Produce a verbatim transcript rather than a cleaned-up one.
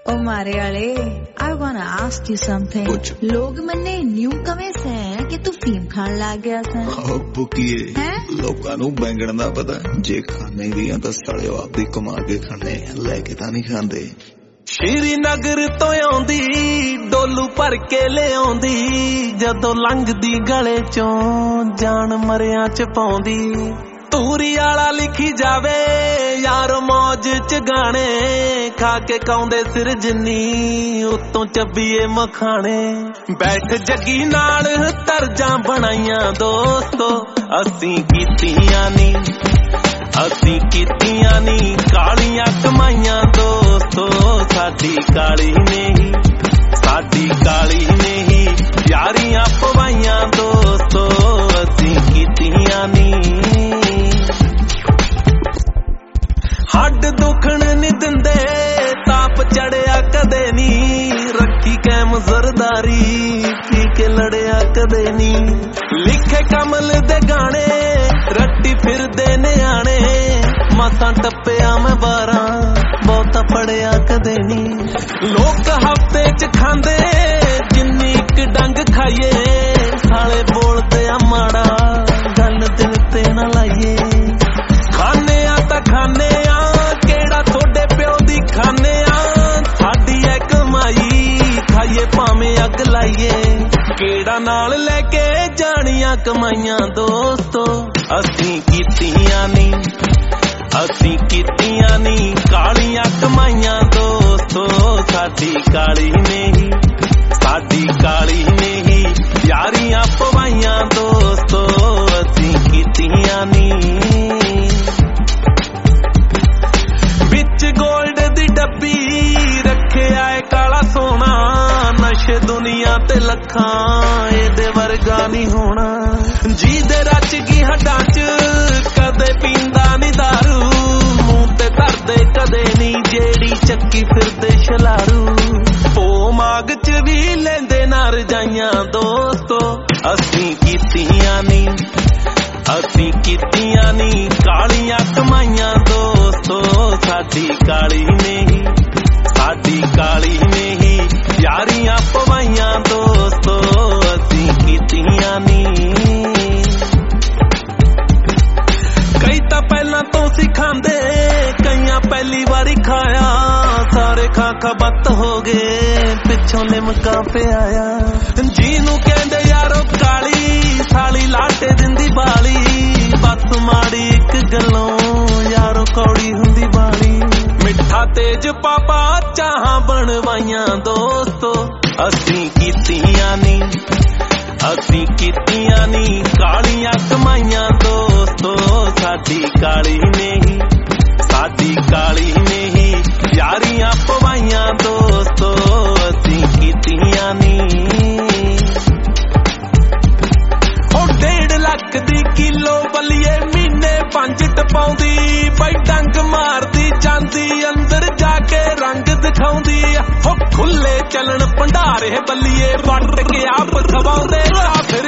ओ मारे वाले, I wanna ask you something. लोग मन्ने न्यू कमे से कि तू फीम खान लाग गया सा। ओ बुकीए, लोकां नू बैंगण दा पता, जे खाने दियां तां साले आपदी कमा के खाने, लेके तां नहीं खांदे। श्रीनगर तो आउंदी डोलू भर के ले आउंदी, जदों लंघदी गले चों जान मरियां च पाउंदी। तूरी आला लिखी जावे यार मौज च गाने, खा के काउंदे सिर जिन्नी उत्तों चब्बीए मखाने। बैठ जगी नाल तरजां बनाइयां दोस्तो, असीं कीतियां नी असीं कीतियां नी कालियां कमाइयां दोस्तो। साडी काली ने ही साडी काली ने ही यारियां पवाइयां दोस्तो, असीं कीतियां नी। हड्ड दुखण नी दिंदे ताप चढ़िया कदे नी, रखी कैम जरदारी पी के लड़िया कदे नी। लिखे कमल दे गाने रट्टी फिरदे न्याणे, मसां टप्पिया मैं बारां बहुता पढ़िया कदे नी। लोग हफ्ते च खांदे जिन्नी इक डंग खाइए, साले बोलदे आ माड़ा गल दिल ते ना लाइए। खाने आ तां खाने आ केड़ा थोड़े प्यो दी खाने आ, साडी ऐ कमाई खाइए भावें अग लाइए। केड़ा नाल लेके जानियां कमाइयां दोस्तो, असीं कीतियां नी असीं कीतियां नी कालियां कमाइयां दोस्तो। साडी काली ने ही साडी काली ने ही यारियां पवाइयां दोस्तो, असीं कीतियां नी। बिच गोल्ड दी डब्बी रखे आए काला सोना, नशे दुनिया ते लखां एदे वर्गा नहीं होना। जी दे रच गई हड्डां च कदे पींदा नी दारू, मूंह ते धरदे कदे नी जेड़ी चक्की फिरदे छलारू। ओ माग च भी लेंदे ना रजाइयां दोस्तो, असीं कीतियां नी असीं कीतियां नी कालियां कमाइयां दोस्तो। साडी काली ने ही साडी काली ने ही यारियां पवाइयां दोस्तो, असीं कीतियां नी। कई तां पहलां तो सिखांदे कईयां पहली वारी खाया, सारे खा खा बत हो गए पिछों लिमका पे आया। जीनू कहंदे यारो काली साली लाटे दिंदी बाली, बस माड़ी एक गल्लों यारो कौड़ी हुंदी बाली। मिठा तेज पापा चाहां बनवाइयां दोस्तो, असीं कीतियां नी असीं कीतियां नी कालियां कमाइयां दोस्तो। साडी काली ने ही साडी काली ने ही यारियां पवाइयां दोस्तो, असीं कीतियां नी। ओ डेढ़ लख दी किलो बलिए महीने पंज टपाउंदी, बई डंग मारदी जांदी अंदर जाके रंग दिखाउंदी। हो खुले चलन भंडारे बलिए वट के आप खवाउंदे, फिर